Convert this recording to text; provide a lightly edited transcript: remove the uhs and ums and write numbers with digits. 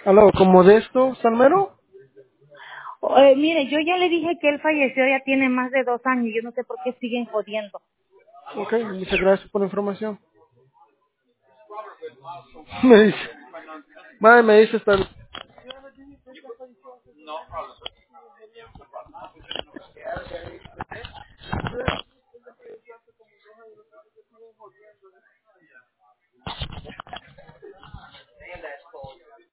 Aló, ¿como de esto, Salmero? Mire, yo ya le dije que él falleció, ya tiene más de 2 años. Yo no sé por qué siguen jodiendo. Ok, muchas gracias por la información. Me dice, madre, me dice esta...